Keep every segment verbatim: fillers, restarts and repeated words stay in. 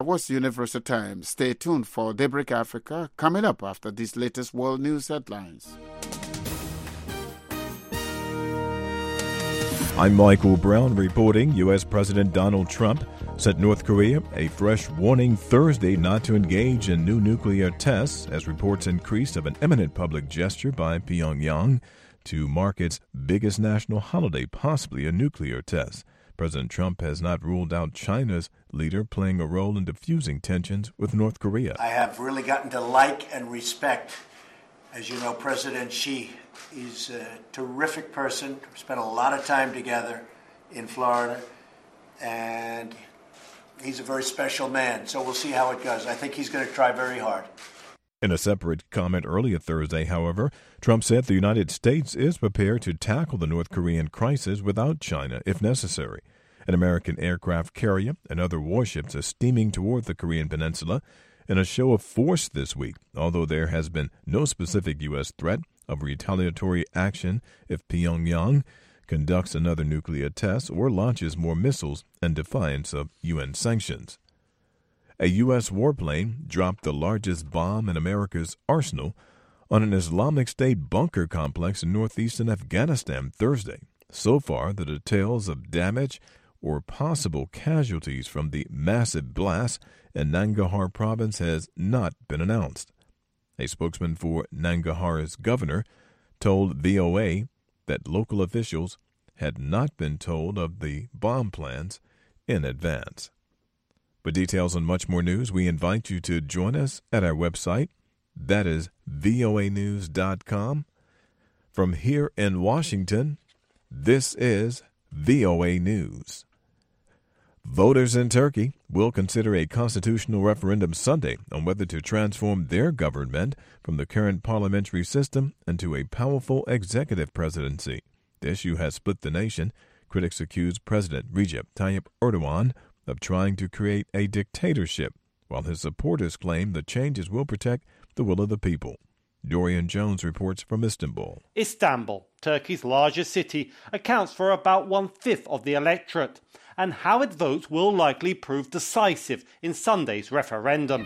was Universal Times. Stay tuned for Daybreak Africa coming up after these latest world news headlines. I'm Michael Brown reporting. U S. President Donald Trump sent North Korea a fresh warning Thursday not to engage in new nuclear tests as reports increased of an imminent public gesture by Pyongyang to mark its biggest national holiday, possibly a nuclear test. President Trump has not ruled out China's leader playing a role in diffusing tensions with North Korea. I have really gotten to like and respect, as you know, President Xi. He's a terrific person. We spent a lot of time together in Florida, and he's a very special man. So we'll see how it goes. I think he's going to try very hard. In a separate comment earlier Thursday, however, Trump said the United States is prepared to tackle the North Korean crisis without China if necessary. An American aircraft carrier and other warships are steaming toward the Korean peninsula in a show of force this week, although there has been no specific U S threat of retaliatory action if Pyongyang conducts another nuclear test or launches more missiles in defiance of U N sanctions. A U S warplane dropped the largest bomb in America's arsenal on an Islamic State bunker complex in northeastern Afghanistan Thursday. So far, the details of damage or possible casualties from the massive blast in Nangarhar province has not been announced. A spokesman for Nangarhar's governor told V O A that local officials had not been told of the bomb plans in advance. For details on much more news, we invite you to join us at our website. That is V O A news dot com. From here in Washington, this is V O A News. Voters in Turkey will consider a constitutional referendum Sunday on whether to transform their government from the current parliamentary system into a powerful executive presidency. The issue has split the nation. Critics accuse President Recep Tayyip Erdogan of trying to create a dictatorship, while his supporters claim the changes will protect the will of the people. Dorian Jones reports from Istanbul. Istanbul, Turkey's largest city, accounts for about one-fifth of the electorate, and how it votes will likely prove decisive in Sunday's referendum.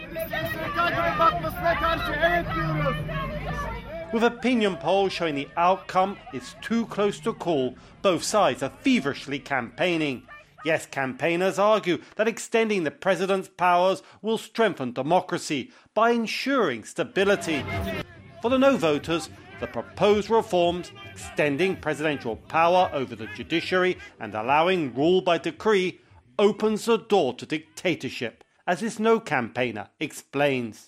With opinion polls showing the outcome is too close to call, both sides are feverishly campaigning. Yes, campaigners argue that extending the president's powers will strengthen democracy by ensuring stability. For the no voters, the proposed reforms, extending presidential power over the judiciary and allowing rule by decree, opens the door to dictatorship, as this no campaigner explains.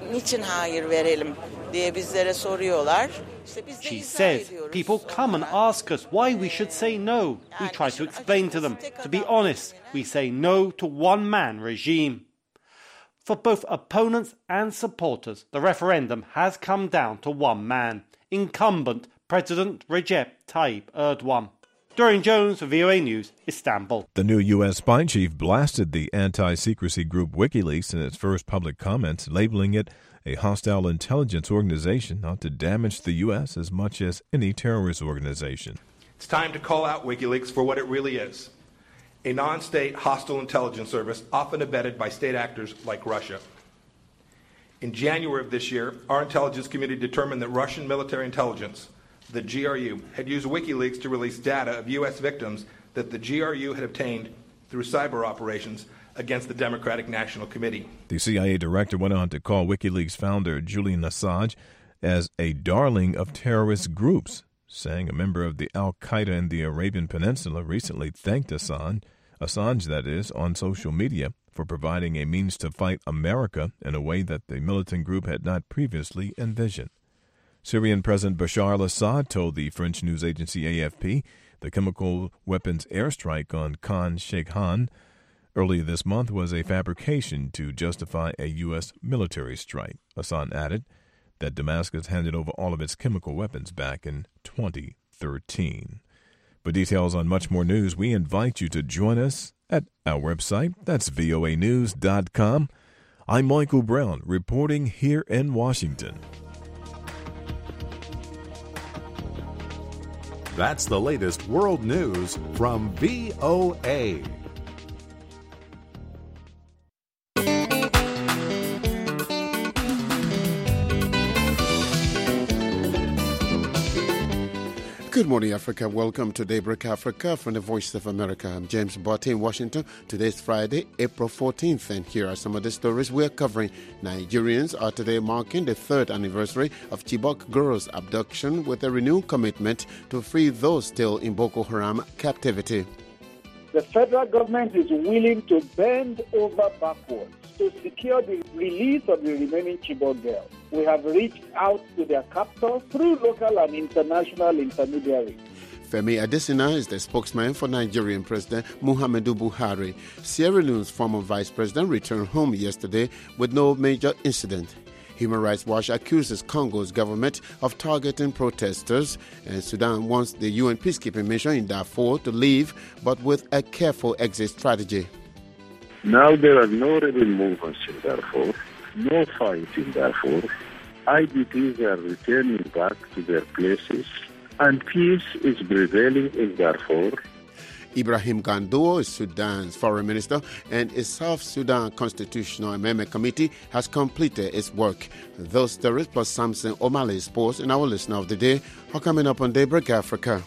She says, people come and ask us why we should say no. We try to explain to them. To be honest, we say no to one-man regime. For both opponents and supporters, the referendum has come down to one man, incumbent President Recep Tayyip Erdogan. Dorian Jones for V O A News, Istanbul. The new U S spy chief blasted the anti-secrecy group WikiLeaks in its first public comments, labeling it a hostile intelligence organization not to damage the U S as much as any terrorist organization. It's time to call out WikiLeaks for what it really is. A non-state hostile intelligence service often abetted by state actors like Russia. In January of this year, our intelligence community determined that Russian military intelligence, the G R U, had used WikiLeaks to release data of U S victims that the G R U had obtained through cyber operations against the Democratic National Committee. The C I A director went on to call WikiLeaks founder Julian Assange as a darling of terrorist groups, saying a member of the Al-Qaeda in the Arabian Peninsula recently thanked Assange, Assange that is, on social media for providing a means to fight America in a way that the militant group had not previously envisioned. Syrian President Bashar al-Assad told the French news agency A F P the chemical weapons airstrike on Khan Sheikhan earlier this month was a fabrication to justify a U S military strike. Assad added that Damascus handed over all of its chemical weapons back in twenty thirteen. For details on much more news, we invite you to join us at our website. That's V O A news dot com. I'm Michael Brown, reporting here in Washington. That's the latest world news from V O A. Good morning, Africa. Welcome to Daybreak Africa from the Voice of America. I'm James Botte in Washington. Today's Friday, April fourteenth, and here are some of the stories we're covering. Nigerians are today marking the third anniversary of Chibok girls' abduction with a renewed commitment to free those still in Boko Haram captivity. The federal government is willing to bend over backwards to secure the release of the remaining Chibok girls. We have reached out to their captors through local and international intermediaries. Femi Adesina is the spokesman for Nigerian President Muhammadu Buhari. Sierra Leone's former vice president returned home yesterday with no major incident. Human Rights Watch accuses Congo's government of targeting protesters, and Sudan wants the U N peacekeeping mission in Darfur to leave, but with a careful exit strategy. Now there are no rebel movements in Darfur, no fight in Darfur. I D Ps are returning back to their places, and peace is prevailing in Darfur. Ibrahim Gandour is Sudan's foreign minister, and a South Sudan Constitutional Amendment Committee has completed its work. Those stories plus Samson O'Malley's sports and our listener of the day are coming up on Daybreak Africa.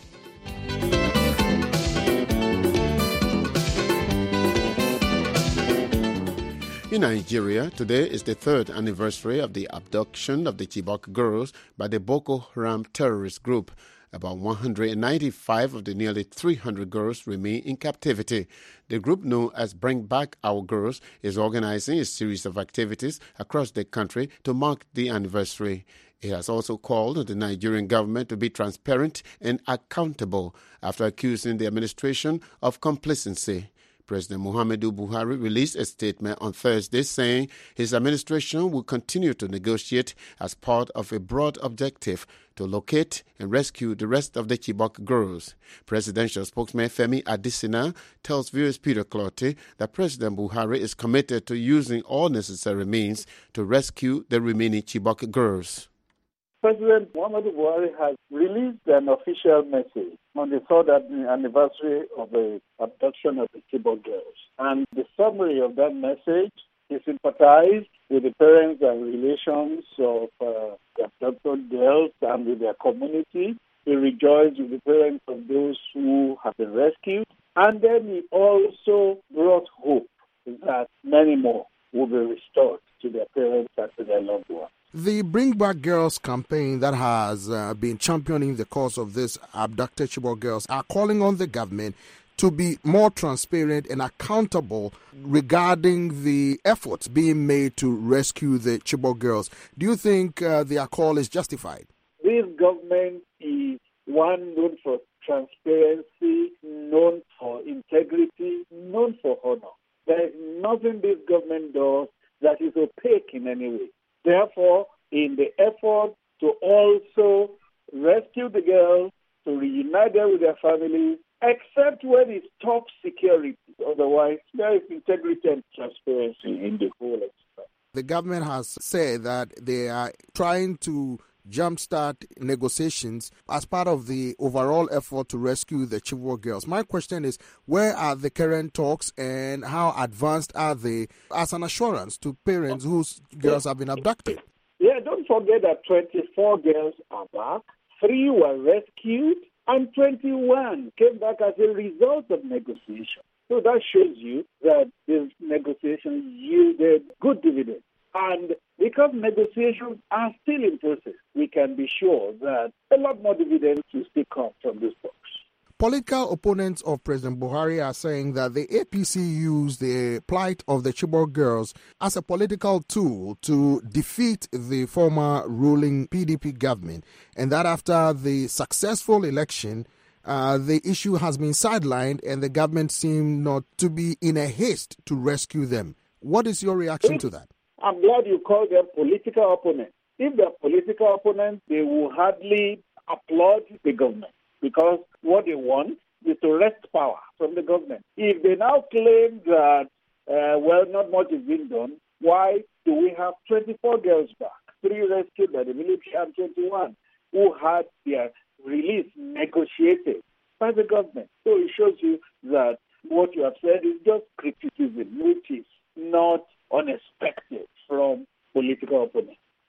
In Nigeria, today is the third anniversary of the abduction of the Chibok girls by the Boko Haram terrorist group. About one hundred ninety-five of the nearly three hundred girls remain in captivity. The group known as Bring Back Our Girls is organizing a series of activities across the country to mark the anniversary. It has also called on the Nigerian government to be transparent and accountable after accusing the administration of complacency. President Muhammadu Buhari released a statement on Thursday saying his administration will continue to negotiate as part of a broad objective to locate and rescue the rest of the Chibok girls. Presidential spokesman Femi Adesina tells viewers Peter Clottey that President Buhari is committed to using all necessary means to rescue the remaining Chibok girls. President Muhammadu Buhari has released an official message on the third anniversary of the abduction of the Chibok girls. And the summary of that message is sympathized with the parents and relations of uh, the abducted girls and with their community. He rejoiced with the parents of those who have been rescued. And then he also brought hope that many more will be restored to their parents and to their loved ones. The Bring Back Girls campaign that has uh, been championing the cause of these abducted Chibok girls are calling on the government to be more transparent and accountable regarding the efforts being made to rescue the Chibok girls. Do you think uh, their call is justified? This government is one known for transparency, known for integrity, known for honor. There is nothing this government does that is opaque in any way. Therefore, in the effort to also rescue the girls, to reunite them with their families, except when it's top security. Otherwise, there is integrity and transparency in the whole exercise. The government has said that they are trying to jumpstart negotiations as part of the overall effort to rescue the Chibok girls. My question is, where are the current talks and how advanced are they as an assurance to parents whose girls have been abducted? Yeah, don't forget that twenty-four girls are back, three were rescued, and twenty-one came back as a result of negotiation. So that shows you that these negotiations yielded good dividends. And because negotiations are still in process, we can be sure that a lot more dividends will still come from this talks. Political opponents of President Buhari are saying that the A P C used the plight of the Chibok girls as a political tool to defeat the former ruling P D P government, and that after the successful election, uh, the issue has been sidelined and the government seemed not to be in a haste to rescue them. What is your reaction to that? I'm glad you call them political opponents. If they're political opponents, they will hardly applaud the government because what they want is to wrest power from the government. If they now claim that, uh, well, not much is being done, why do we have twenty-four girls back, three rescued by the military and twenty-one who had their release negotiated by the government? So it shows you that what you have said is just criticism, which is not unexpected from political opponents.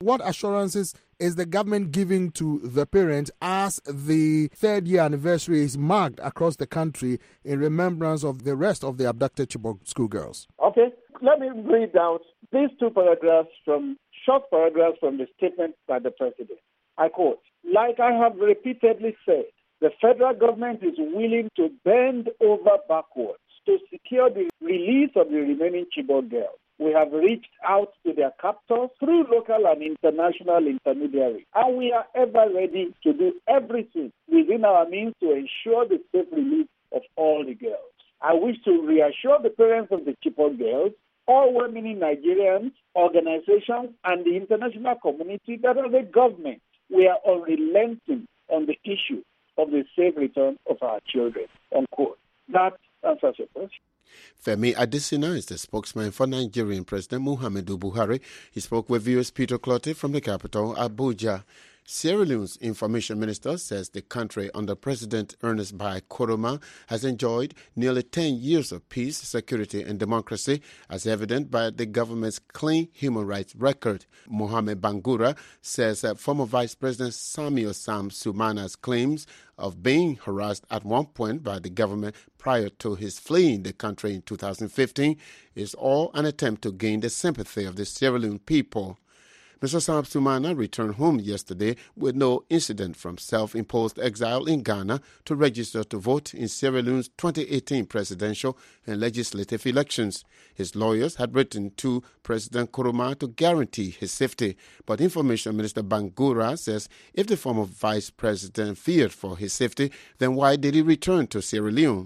What assurances is the government giving to the parents as the third year anniversary is marked across the country in remembrance of the rest of the abducted Chibok schoolgirls? Okay, let me read out these two paragraphs from, short paragraphs from the statement by the president. I quote, "Like I have repeatedly said, the federal government is willing to bend over backwards to secure the release of the remaining Chibok girls. We have reached out to their captors through local and international intermediaries, and we are ever ready to do everything within our means to ensure the safe release of all the girls. I wish to reassure the parents of the Chibok girls, all well-meaning Nigerians, organizations, and the international community that as a government, we are unrelenting on the issue of the safe return of our children." Unquote. That answers your question. Femi Adesina is the spokesman for Nigerian President Muhammadu Buhari. He spoke with V O S Peter Clottey from the capital, Abuja. Sierra Leone's information minister says the country under President Ernest Bai Koroma has enjoyed nearly ten years of peace, security and democracy, as evident by the government's clean human rights record. Mohamed Bangura says that former Vice President Samuel Sam Sumana's claims of being harassed at one point by the government prior to his fleeing the country in two thousand fifteen is all an attempt to gain the sympathy of the Sierra Leone people. Mister Sam Sumana returned home yesterday with no incident from self-imposed exile in Ghana to register to vote in Sierra Leone's twenty eighteen presidential and legislative elections. His lawyers had written to President Koroma to guarantee his safety, but Information Minister Bangura says if the former vice president feared for his safety, then why did he return to Sierra Leone?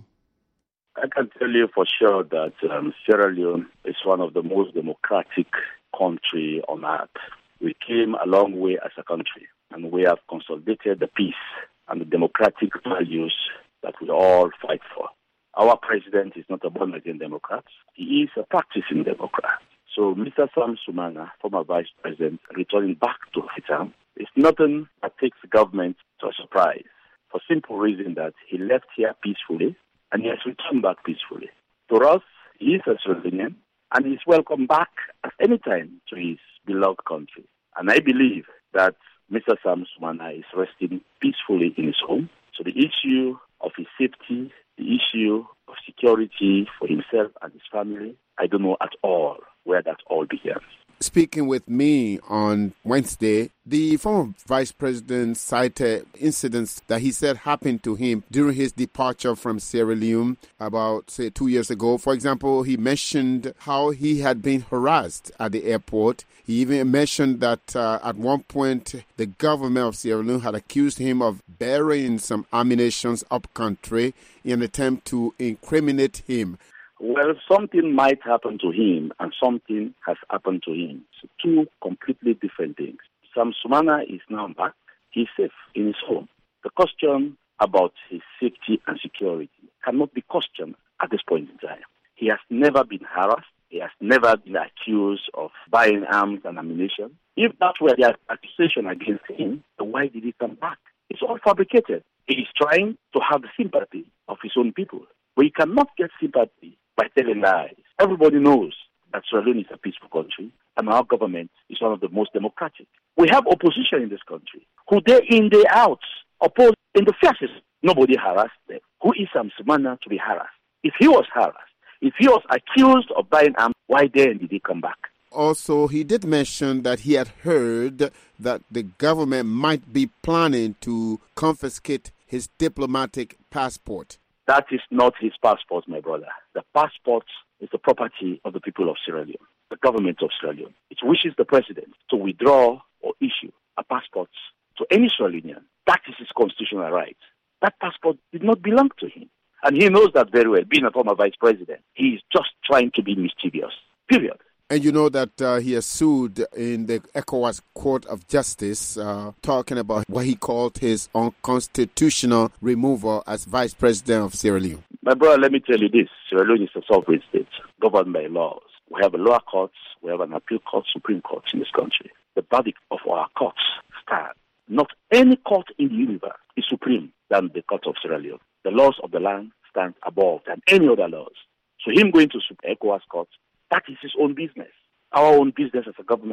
I can tell you for sure that um, Sierra Leone is one of the most democratic countries on earth. We came a long way as a country, and we have consolidated the peace and the democratic values that we all fight for. Our president is not a born-again Democrat. He is a practicing Democrat. So Mister Sam Sumana, former vice president, returning back to Freetown, is nothing that takes the government to a surprise, for simple reason that he left here peacefully, and he has returned back peacefully. To us, he is a Sierra Leonean, and he is welcome back at any time to his beloved country. And I believe that Mister Sam Sumana is resting peacefully in his home. So the issue of his safety, the issue of security for himself and his family, I don't know at all where that all begins. Speaking with me on Wednesday, the former vice president cited incidents that he said happened to him during his departure from Sierra Leone about, say, two years ago. For example, he mentioned how he had been harassed at the airport. He even mentioned that uh, at one point the government of Sierra Leone had accused him of burying some ammunition up country in an attempt to incriminate him. Well, something might happen to him and something has happened to him. So two completely different things. Sam Sumana is now back. He's safe in his home. The question about his safety and security cannot be questioned at this point in time. He has never been harassed. He has never been accused of buying arms and ammunition. If that were the accusation against him, then why did he come back? It's all fabricated. He is trying to have the sympathy of his own people. But you cannot get sympathy by telling lies. Everybody knows that Sierra Leone is a peaceful country and our government is one of the most democratic. We have opposition in this country who day in, day out oppose in the fiercest. Nobody harassed them. Who is Sam Sumana to be harassed? If he was harassed, if he was accused of buying arms, why then did he come back? Also, he did mention that he had heard that the government might be planning to confiscate his diplomatic passport. That is not his passport, my brother. The passport is the property of the people of Sierra Leone, the government of Sierra Leone. It wishes the president to withdraw or issue a passport to any Sierra Leonean. That is his constitutional right. That passport did not belong to him. And he knows that very well, being a former vice president. He is just trying to be mischievous, period. And you know that uh, he has sued in the ECOWAS Court of Justice, uh, talking about what he called his unconstitutional removal as vice president of Sierra Leone. My brother, let me tell you this. Sierra Leone is a sovereign state governed by laws. We have a lower courts, we have an appeal court, Supreme Court in this country. The verdict of our courts stand. Not any court in the universe is supreme than the court of Sierra Leone. The laws of the land stand above than any other laws. So him going to ECOWAS court, that is his own business. Our own business as a government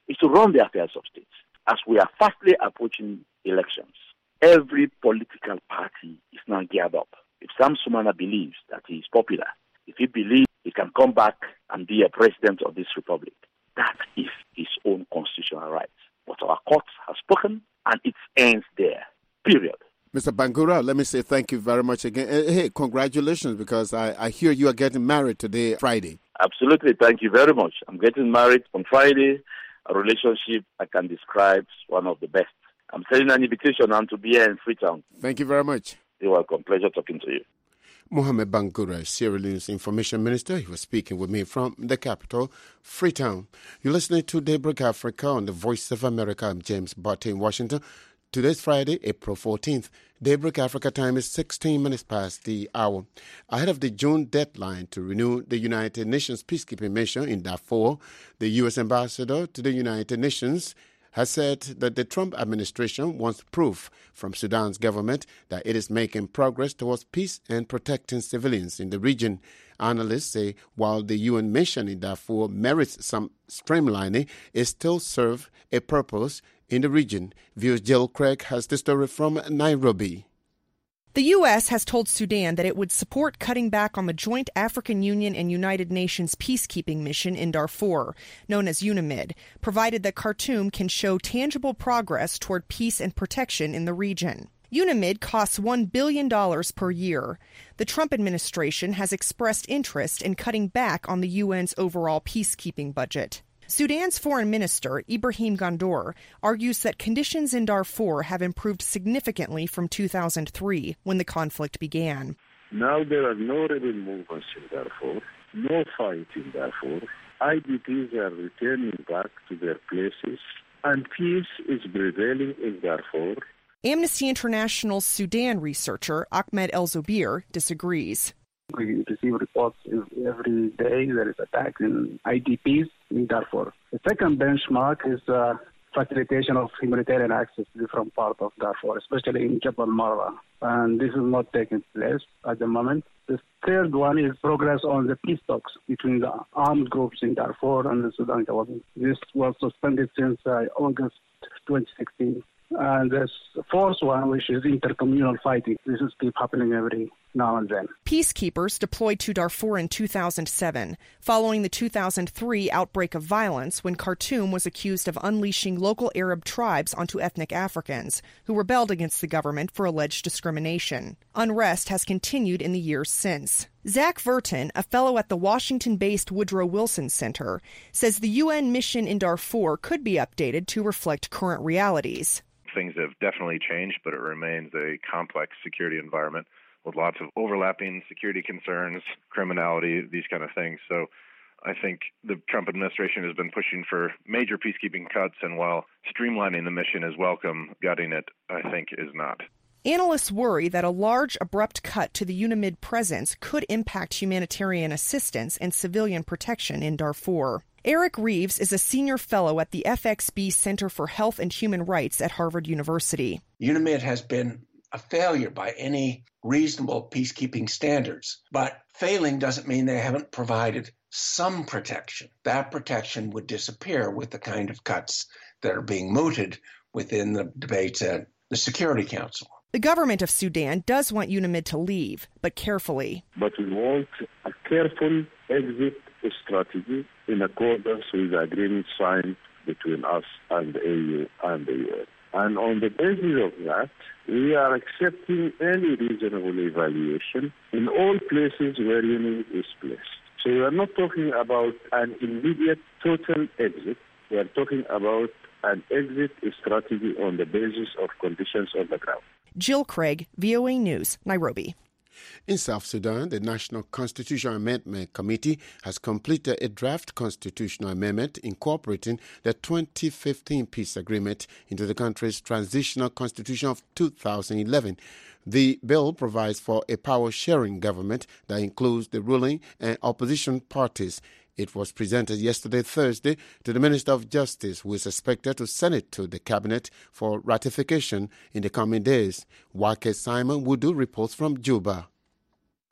is to run the affairs of states. As we are fastly approaching elections, every political party is now geared up. If Sam Sumana believes that he is popular, if he believes he can come back and be a president of this republic, that is his own constitutional rights. But our courts have spoken, and it ends there. Period. Mister Bangura, let me say thank you very much again. Hey, congratulations, because I, I hear you are getting married today, Friday. Absolutely. Thank you very much. I'm getting married on Friday. A relationship I can describe as one of the best. I'm sending an invitation on to be here in Freetown. Thank you very much. You're welcome. Pleasure talking to you. Mohamed Bangura, Sierra Leone's Information Minister. He was speaking with me from the capital, Freetown. You're listening to Daybreak Africa on the Voice of America. I'm James Barty in Washington. Today's Friday, April fourteenth. Daybreak Africa time is sixteen minutes past the hour. Ahead of the June deadline to renew the United Nations peacekeeping mission in Darfur, the U S ambassador to the United Nations has said that the Trump administration wants proof from Sudan's government that it is making progress towards peace and protecting civilians in the region. Analysts say while the U N mission in Darfur merits some streamlining, it still serves a purpose in the region. Views Jill Craig has the story from Nairobi. The U S has told Sudan that it would support cutting back on the joint African Union and United Nations peacekeeping mission in Darfur, known as UNAMID, provided that Khartoum can show tangible progress toward peace and protection in the region. UNAMID costs one billion dollars per year. The Trump administration has expressed interest in cutting back on the U N's overall peacekeeping budget. Sudan's Foreign Minister, Ibrahim Gondor, argues that conditions in Darfur have improved significantly from two thousand three, when the conflict began. Now there are no rebel movements in Darfur, no fight in Darfur. I D Ps are returning back to their places, and peace is prevailing in Darfur. Amnesty International's Sudan researcher, Ahmed El-Zubir, disagrees. We receive reports every day there is attacks in I D Ps in Darfur. The second benchmark is uh, facilitation of humanitarian access to different parts of Darfur, especially in Jabal Marwa. And this is not taking place at the moment. The third one is progress on the peace talks between the armed groups in Darfur and the Sudan government. This was suspended since uh, August twenty sixteen. And the fourth one, which is intercommunal fighting. This is keep happening every now and then. Peacekeepers deployed to Darfur in two thousand seven, following the two thousand three outbreak of violence when Khartoum was accused of unleashing local Arab tribes onto ethnic Africans, who rebelled against the government for alleged discrimination. Unrest has continued in the years since. Zach Verton, a fellow at the Washington-based Woodrow Wilson Center, says the U N mission in Darfur could be updated to reflect current realities. Things have definitely changed, but it remains a complex security environment with lots of overlapping security concerns, criminality, these kind of things. So I think the Trump administration has been pushing for major peacekeeping cuts, and while streamlining the mission is welcome, gutting it, I think, is not. Analysts worry that a large, abrupt cut to the UNAMID presence could impact humanitarian assistance and civilian protection in Darfur. Eric Reeves is a senior fellow at the F X B Center for Health and Human Rights at Harvard University. UNAMID has been a failure by any reasonable peacekeeping standards, but failing doesn't mean they haven't provided some protection. That protection would disappear with the kind of cuts that are being mooted within the debates at the Security Council. The government of Sudan does want UNAMID to leave, but carefully. But we want a careful exit strategy in accordance with the agreement signed between us and the A U and the U N. And on the basis of that, we are accepting any reasonable evaluation in all places where UNAMID is placed. So we are not talking about an immediate total exit. We are talking about an exit strategy on the basis of conditions on the ground. Jill Craig, V O A News, Nairobi. In South Sudan, the National Constitutional Amendment Committee has completed a draft constitutional amendment incorporating the twenty fifteen peace agreement into the country's transitional constitution of two thousand eleven. The bill provides for a power-sharing government that includes the ruling and opposition parties. It was presented yesterday, Thursday, to the Minister of Justice, who is expected to send it to the Cabinet for ratification in the coming days. Wake Simon Wudu reports from Juba.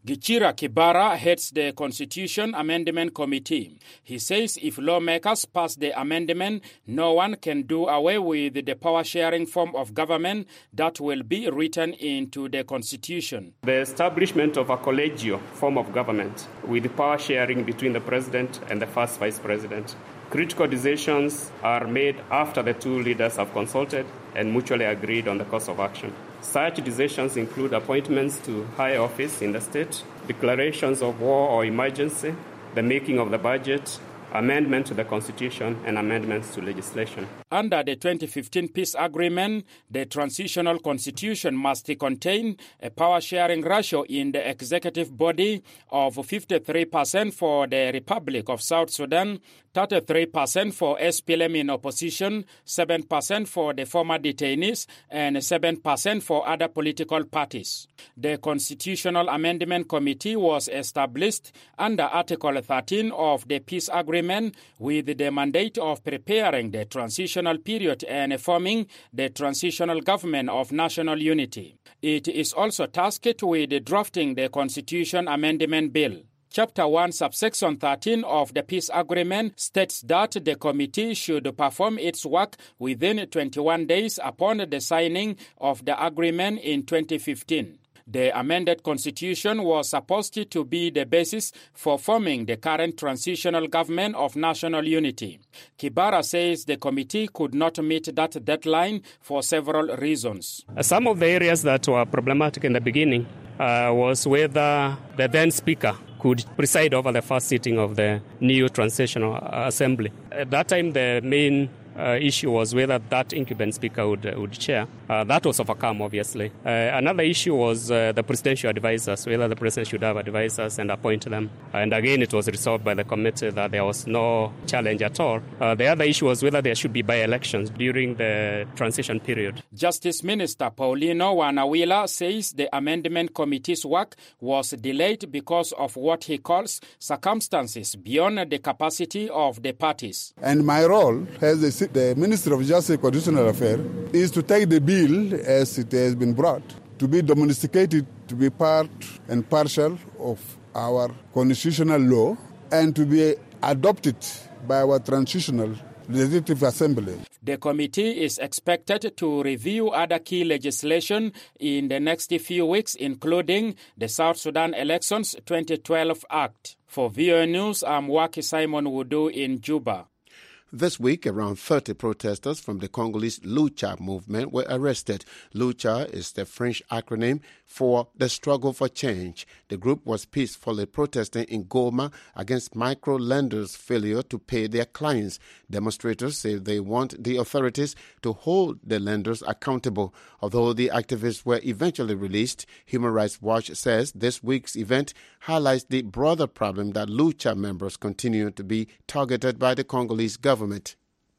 Gichira Kibara heads the Constitution Amendment Committee. He says if lawmakers pass the amendment, no one can do away with the power-sharing form of government that will be written into the Constitution. The establishment of a collegial form of government with power sharing between the President and the first Vice President. Critical decisions are made after the two leaders have consulted and mutually agreed on the course of action. Such decisions include appointments to high office in the state, declarations of war or emergency, the making of the budget, amendment to the Constitution, and amendments to legislation. Under the twenty fifteen peace agreement, the transitional constitution must contain a power-sharing ratio in the executive body of fifty-three percent for the Republic of South Sudan, thirty-three percent for S P L M in opposition, seven percent for the former detainees, and seven percent for other political parties. The Constitutional Amendment Committee was established under Article thirteen of the peace agreement with the mandate of preparing the transitional period and forming the transitional government of national unity. It is also tasked with drafting the Constitution Amendment Bill. Chapter one, subsection thirteen of the peace agreement states that the committee should perform its work within twenty-one days upon the signing of the agreement in twenty fifteen. The amended constitution was supposed to be the basis for forming the current transitional government of national unity. Kibara says the committee could not meet that deadline for several reasons. Some of the areas that were problematic in the beginning uh, was whether the then speaker could preside over the first sitting of the new transitional assembly. At that time, the main Uh, issue was whether that incumbent speaker would, uh, would chair. Uh, that was overcome, obviously. Uh, another issue was uh, the presidential advisors, whether the president should have advisors and appoint them. And again, it was resolved by the committee that there was no challenge at all. Uh, the other issue was whether there should be by-elections during the transition period. Justice Minister Paulino Wanawila says the Amendment Committee's work was delayed because of what he calls circumstances beyond the capacity of the parties. And my role as a the Minister of Justice and Constitutional Affairs is to take the bill as it has been brought, to be domesticated, to be part and parcel of our constitutional law, and to be adopted by our transitional Legislative Assembly. The committee is expected to review other key legislation in the next few weeks, including the South Sudan Elections twenty twelve Act. For V O A News, I'm Waki Simon Wudu in Juba. This week, around thirty protesters from the Congolese Lucha movement were arrested. Lucha is the French acronym for the struggle for change. The group was peacefully protesting in Goma against micro-lenders' failure to pay their clients. Demonstrators say they want the authorities to hold the lenders accountable. Although the activists were eventually released, Human Rights Watch says this week's event highlights the broader problem that Lucha members continue to be targeted by the Congolese government.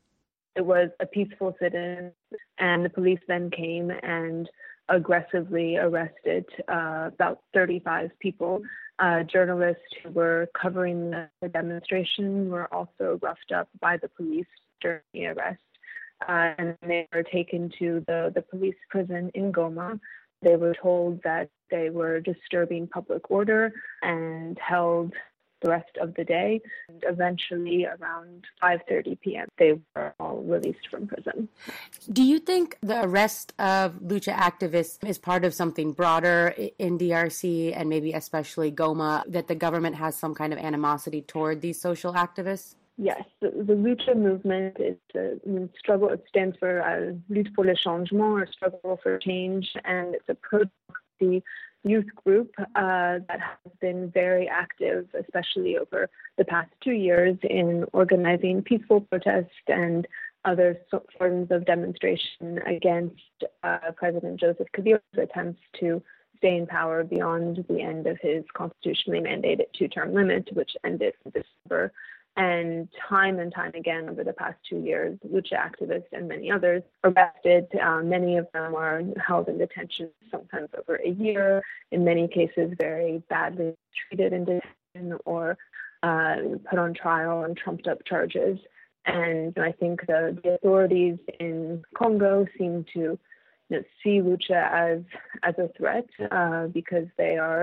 It was a peaceful sit-in, and the police then came and aggressively arrested uh, about thirty-five people. Uh, journalists who were covering the, the demonstration were also roughed up by the police during the arrest, uh, and they were taken to the, the police prison in Goma. They were told that they were disturbing public order and held the rest of the day. And eventually, around five thirty p.m., they were all released from prison. Do you think the arrest of Lucha activists is part of something broader in D R C and maybe especially Goma, that the government has some kind of animosity toward these social activists? Yes, the, the Lucha movement is a struggle. It stands for uh, Lutte pour le changement, or struggle for change, and it's a pro-democracy youth group uh, that has been very active, especially over the past two years, in organizing peaceful protest and other so- forms of demonstration against uh, President Joseph Kabila's attempts to stay in power beyond the end of his constitutionally mandated two-term limit, which ended in December. And time and time again over the past two years, Lucha activists and many others arrested. Uh, many of them are held in detention, sometimes over a year, in many cases very badly treated in detention or uh, put on trial on trumped-up charges. And I think the, the authorities in Congo seem to you know, see Lucha as, as a threat uh, because they are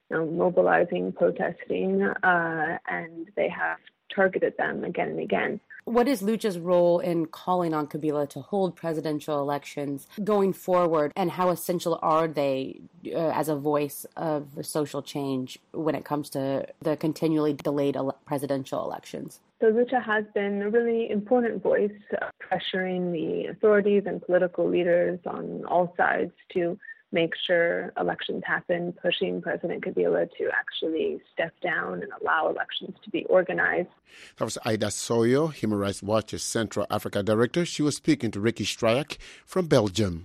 you know, mobilizing, protesting, uh, and they have targeted them again and again. What is Lucha's role in calling on Kabila to hold presidential elections going forward, and how essential are they uh, as a voice of social change when it comes to the continually delayed ele- presidential elections? So Lucha has been a really important voice, uh, pressuring the authorities and political leaders on all sides to make sure elections happen, pushing President Kabila to actually step down and allow elections to be organized. That was Ida Soyo, Human Rights Watch's Central Africa Director. She was speaking to Ricky Stryak from Belgium.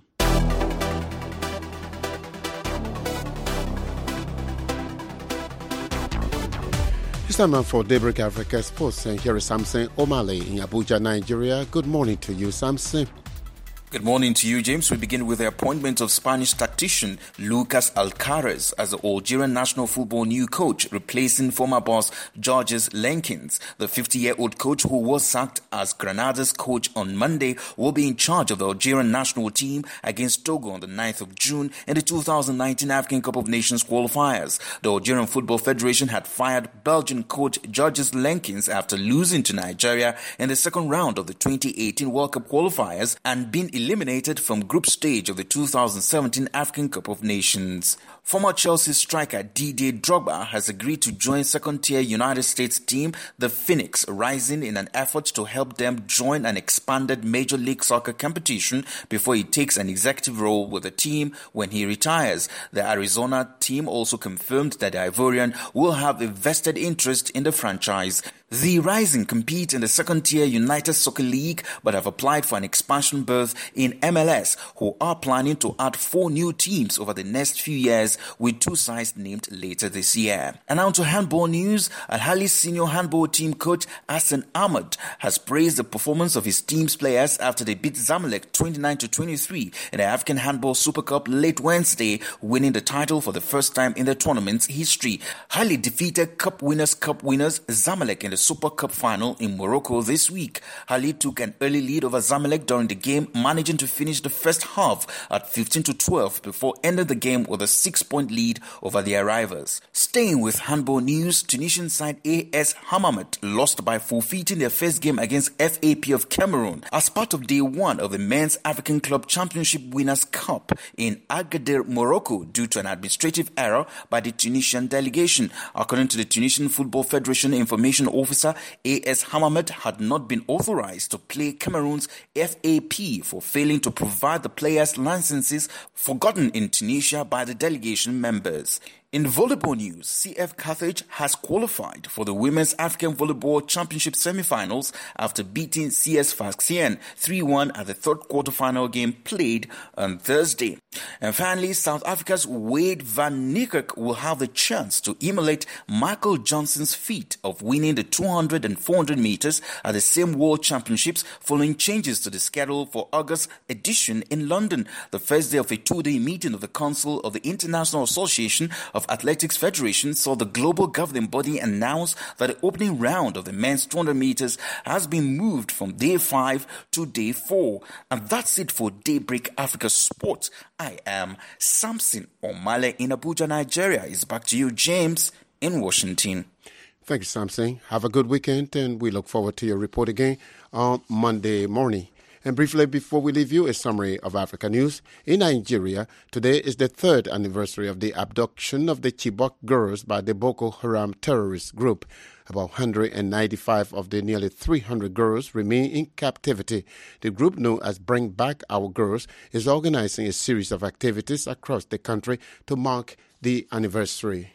It's time now for Daybreak Africa Sports, and here is Samson Omale in Abuja, Nigeria. Good morning to you, Samson. Good morning to you, James. We begin with the appointment of Spanish tactician Lucas Alcaraz as the Algerian national football new coach, replacing former boss Georges Lenkins. The fifty-year-old coach, who was sacked as Granada's coach on Monday, will be in charge of the Algerian national team against Togo on the ninth of June in the two thousand nineteen African Cup of Nations qualifiers. The Algerian Football Federation had fired Belgian coach Georges Lenkins after losing to Nigeria in the second round of the twenty eighteen World Cup qualifiers and being eliminated from group stage of the two thousand seventeen African Cup of Nations. Former Chelsea striker Didier Drogba has agreed to join second-tier United States team, the Phoenix Rising, in an effort to help them join an expanded Major League Soccer competition before he takes an executive role with the team when he retires. The Arizona team also confirmed that the Ivorian will have a vested interest in the franchise. The Rising compete in the second-tier United Soccer League but have applied for an expansion berth in M L S, who are planning to add four new teams over the next few years, with two sides named later this year. And now to handball news. Al Ahly senior handball team coach Hassan Ahmad has praised the performance of his team's players after they beat Zamalek twenty-nine to twenty-three in the African Handball Super Cup late Wednesday, winning the title for the first time in the tournament's history. Ahly defeated Cup winners Cup winners Zamalek in the Super Cup final in Morocco this week. Ahly took an early lead over Zamalek during the game, managing to finish the first half at fifteen to twelve before ending the game with a six-point lead over the arrivals. Staying with handball news, Tunisian side A S Hammamet lost by forfeiting their first game against F A P of Cameroon as part of day one of the Men's African Club Championship Winners' Cup in Agadir, Morocco, due to an administrative error by the Tunisian delegation. According to the Tunisian Football Federation information officer, A S Hammamet had not been authorized to play Cameroon's F A P for failing to provide the players' licenses forgotten in Tunisia by the delegation members. In volleyball news, C F Carthage has qualified for the Women's African Volleyball Championship semi-finals after beating C S Sfaxien three one at the third quarterfinal game played on Thursday. And finally, South Africa's Wade van Niekerk will have the chance to emulate Michael Johnson's feat of winning the two hundred and four hundred meters at the same World Championships following changes to the schedule for August edition in London, the first day of a two-day meeting of the Council of the International Association of Athletics Federation saw the global governing body announce that the opening round of the men's two hundred meters has been moved from day five to day four. And that's it for Daybreak Africa Sports. I am Samson Omale in Abuja, Nigeria. It's back to you, James, in Washington. Thank you, Samson. Have a good weekend, and we look forward to your report again on Monday morning. And briefly, before we leave you, a summary of Africa news. In Nigeria, today is the third anniversary of the abduction of the Chibok girls by the Boko Haram terrorist group. About one hundred ninety-five of the nearly three hundred girls remain in captivity. The group, known as Bring Back Our Girls, is organizing a series of activities across the country to mark the anniversary.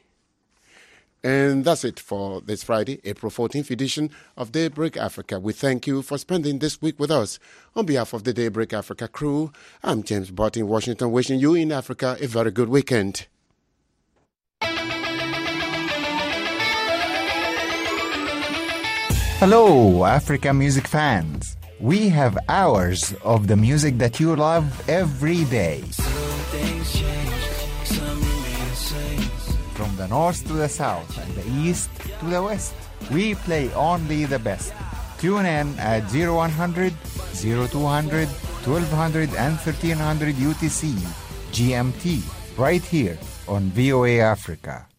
And that's it for this Friday, April fourteenth edition of Daybreak Africa. We thank you for spending this week with us. On behalf of the Daybreak Africa crew, I'm James Bott in Washington, wishing you in Africa a very good weekend. Hello, Africa music fans. We have hours of the music that you love every day. From the north to the south and the east to the west, we play only the best. Tune in at zero one hundred, zero two hundred, twelve hundred and thirteen hundred U T C G M T right here on V O A Africa.